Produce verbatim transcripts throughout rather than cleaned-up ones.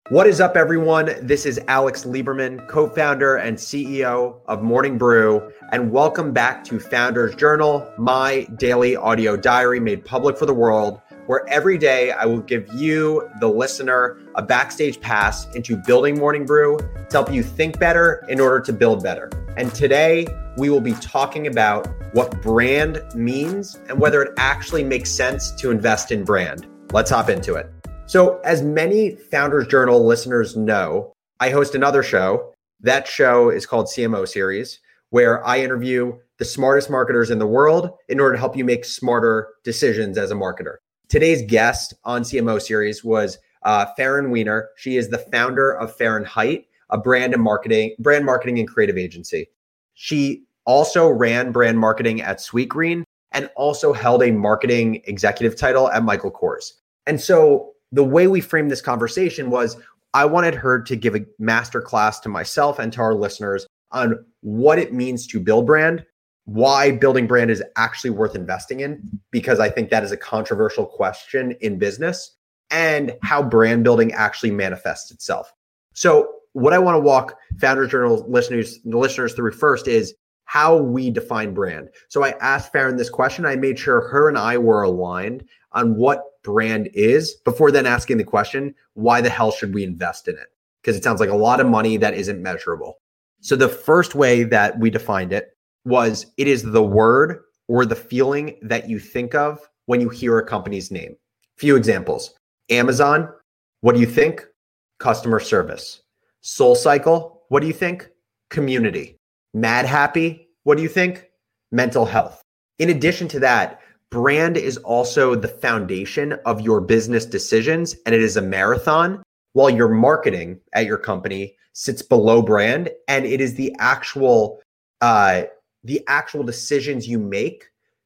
What is up, everyone? This is Alex Lieberman, co-founder and C E O of Morning Brew, and welcome back to Founders Journal, my daily audio diary made public for the world, where every day I will give you, the listener, a backstage pass into building Morning Brew to help you think better in order to build better. And today we will be talking about what brand means and whether it actually makes sense to invest in brand. Let's hop into it. So as many Founders Journal listeners know, I host another show. That show is called C M O Series, where I interview the smartest marketers in the world in order to help you make smarter decisions as a marketer. Today's guest on C M O Series was uh, Farron Weiner. She is the founder of Fahrenheit, a brand and marketing, brand marketing and creative agency. She also ran brand marketing at Sweetgreen and also held a marketing executive title at Michael Kors. And so the way we framed this conversation was I wanted her to give a masterclass to myself and to our listeners on what it means to build brand, why building brand is actually worth investing in, because I think that is a controversial question in business, and how brand building actually manifests itself. So what I want to walk Founders Journal listeners, listeners through first is how we define brand. So I asked Farron this question. I made sure her and I were aligned on what brand is before then asking the question, why the hell should we invest in it? Because it sounds like a lot of money that isn't measurable. So the first way that we defined it was it is the word or the feeling that you think of when you hear a company's name. Few examples. Amazon, what do you think? Customer service. SoulCycle, what do you think? Community. Madhappy, what do you think? Mental health. In addition to that, brand is also the foundation of your business decisions, and it is a marathon, while your marketing at your company sits below brand, and it is the actual uh, the actual decisions you make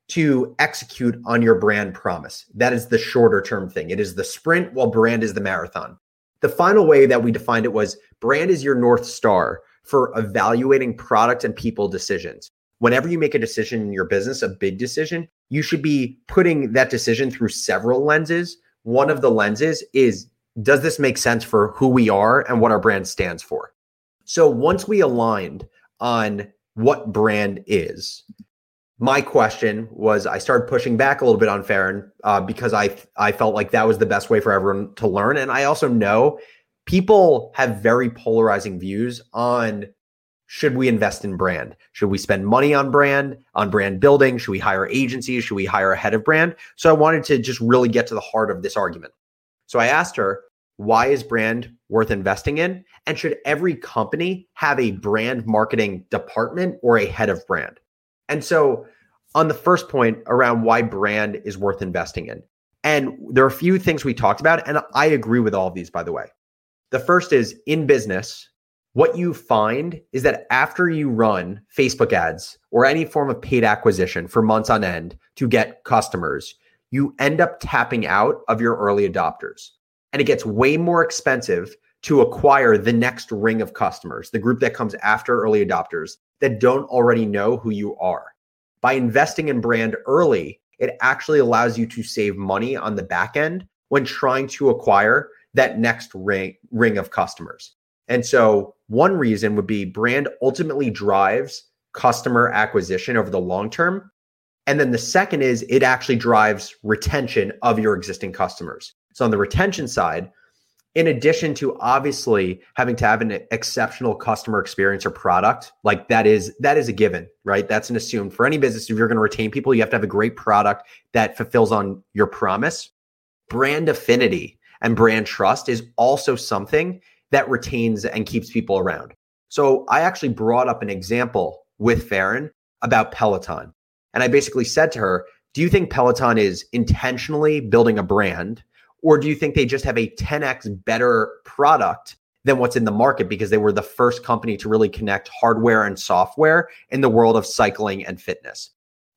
to execute on your brand promise. That is the shorter term thing. It is the sprint, while brand is the marathon. The final way that we defined it was brand is your North Star for evaluating product and people decisions. Whenever you make a decision in your business, a big decision, you should be putting that decision through several lenses. One of the lenses is, does this make sense for who we are and what our brand stands for? So once we aligned on what brand is, my question was, I started pushing back a little bit on Farron uh, because I I felt like that was the best way for everyone to learn. And I also know people have very polarizing views on, should we invest in brand? Should we spend money on brand, on brand building? Should we hire agencies? Should we hire a head of brand? So I wanted to just really get to the heart of this argument. So I asked her, why is brand worth investing in? And should every company have a brand marketing department or a head of brand? And so on the first point around why brand is worth investing in, and there are a few things we talked about, and I agree with all of these, by the way. The first is, in business, what you find is that after you run Facebook ads or any form of paid acquisition for months on end to get customers, you end up tapping out of your early adopters. And it gets way more expensive to acquire the next ring of customers, the group that comes after early adopters that don't already know who you are. By investing in brand early, it actually allows you to save money on the back end when trying to acquire that next ring, ring of customers. And so one reason would be brand ultimately drives customer acquisition over the long term. And then the second is it actually drives retention of your existing customers. So on the retention side, in addition to obviously having to have an exceptional customer experience or product, like that is that is a given, right? That's an assumed. For any business, if you're going to retain people, you have to have a great product that fulfills on your promise. Brand affinity and brand trust is also something that retains and keeps people around. So I actually brought up an example with Farron about Peloton. And I basically said to her, do you think Peloton is intentionally building a brand, or do you think they just have a ten x better product than what's in the market because they were the first company to really connect hardware and software in the world of cycling and fitness?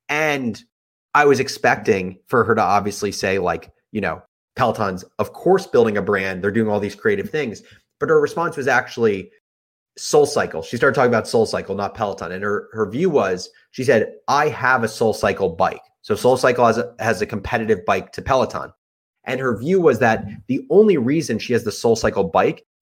And I was expecting for her to obviously say, like, you know, Peloton's of course building a brand. They're doing all these creative things. But her response was actually SoulCycle. She started talking about SoulCycle, not Peloton. And her, her view was, she said, I have a SoulCycle bike. So SoulCycle has a, has a competitive bike to Peloton. And her view was that the only reason she has the SoulCycle bike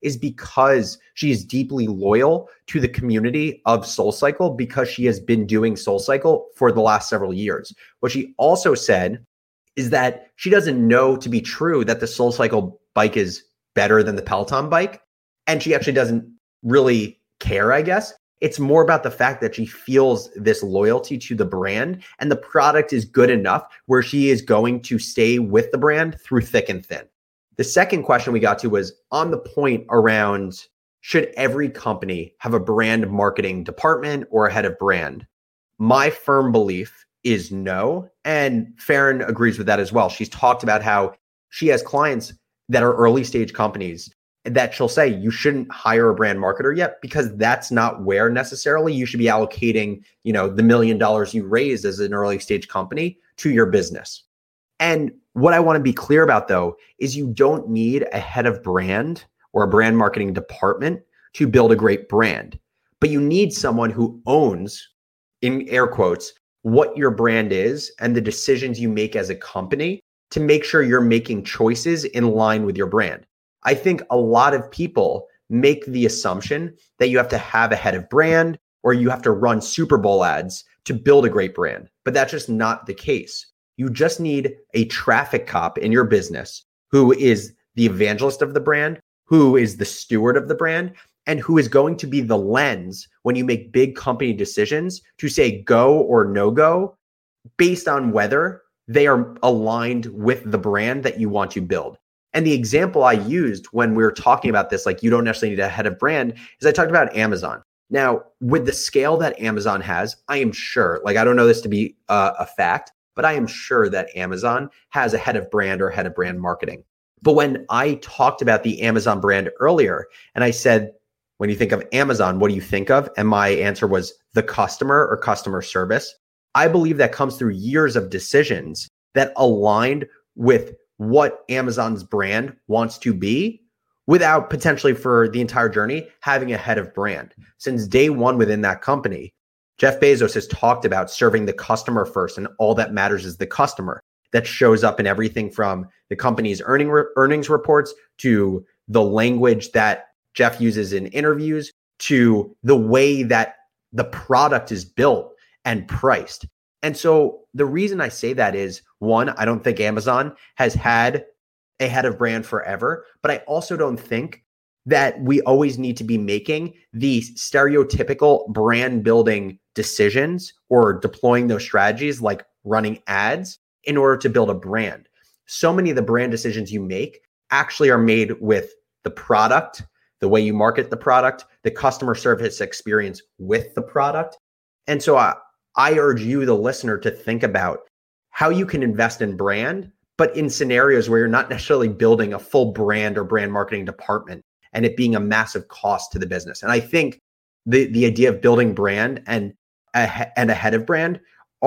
is because she is deeply loyal to the community of SoulCycle because she has been doing SoulCycle for the last several years. What she also said is that she doesn't know to be true that the SoulCycle bike is better than the Peloton bike. And she actually doesn't really care, I guess. It's more about the fact that she feels this loyalty to the brand and the product is good enough where she is going to stay with the brand through thick and thin. The second question we got to was on the point around, should every company have a brand marketing department or a head of brand? My firm belief is no. And Farron agrees with that as well. She's talked about how she has clients that are early stage companies that she'll say, you shouldn't hire a brand marketer yet because that's not where necessarily you should be allocating, you know, the million dollars you raised as an early stage company to your business. And what I want to be clear about though, is you don't need a head of brand or a brand marketing department to build a great brand, but you need someone who owns, in air quotes, what your brand is and the decisions you make as a company to make sure you're making choices in line with your brand. I think a lot of people make the assumption that you have to have a head of brand or you have to run Super Bowl ads to build a great brand, but that's just not the case. You just need a traffic cop in your business who is the evangelist of the brand, who is the steward of the brand, and who is going to be the lens when you make big company decisions to say go or no go based on whether they are aligned with the brand that you want to build. And the example I used when we were talking about this, like you don't necessarily need a head of brand, is I talked about Amazon. Now, with the scale that Amazon has, I am sure, like I don't know this to be uh, a fact, but I am sure that Amazon has a head of brand or head of brand marketing. But when I talked about the Amazon brand earlier, and I said, when you think of Amazon, what do you think of? And my answer was the customer or customer service. I believe that comes through years of decisions that aligned with what Amazon's brand wants to be without potentially for the entire journey having a head of brand. Since day one within that company, Jeff Bezos has talked about serving the customer first and all that matters is the customer. That shows up in everything from the company's earning re- earnings reports to the language that Jeff uses in interviews to the way that the product is built and priced. And so the reason I say that is, one, I don't think Amazon has had a head of brand forever, but I also don't think that we always need to be making the stereotypical brand building decisions or deploying those strategies like running ads in order to build a brand. So many of the brand decisions you make actually are made with the product, the way you market the product, the customer service experience with the product. And so I, I urge you, the listener, to think about how you can invest in brand, but in scenarios where you're not necessarily building a full brand or brand marketing department and it being a massive cost to the business. And I think the, the idea of building brand and a, and a head of brand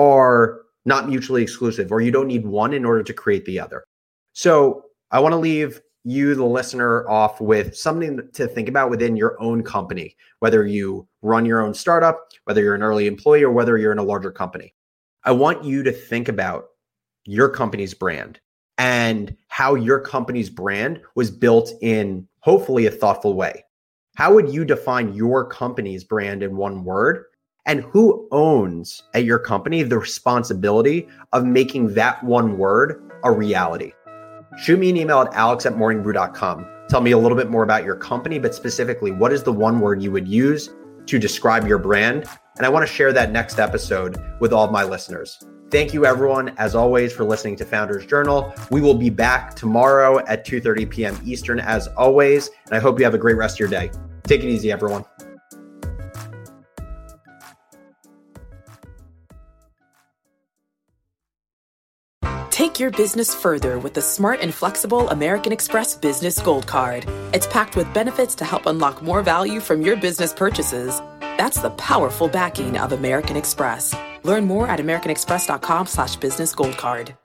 are not mutually exclusive, or you don't need one in order to create the other. So I want to leave you, the listener, off with something to think about within your own company, whether you run your own startup, whether you're an early employee, or whether you're in a larger company. I want you to think about your company's brand and how your company's brand was built in hopefully a thoughtful way. How would you define your company's brand in one word? And who owns at your company the responsibility of making that one word a reality? Shoot me an email at alex at morning brew dot com. Tell me a little bit more about your company, but specifically, what is the one word you would use to describe your brand? And I want to share that next episode with all of my listeners. Thank you, everyone, as always, for listening to Founders Journal. We will be back tomorrow at two thirty p.m. Eastern, as always. And I hope you have a great rest of your day. Take it easy, everyone. Take your business further with the smart and flexible American Express Business Gold Card. It's packed with benefits to help unlock more value from your business purchases. That's the powerful backing of American Express. Learn more at americanexpress.com slash business gold card.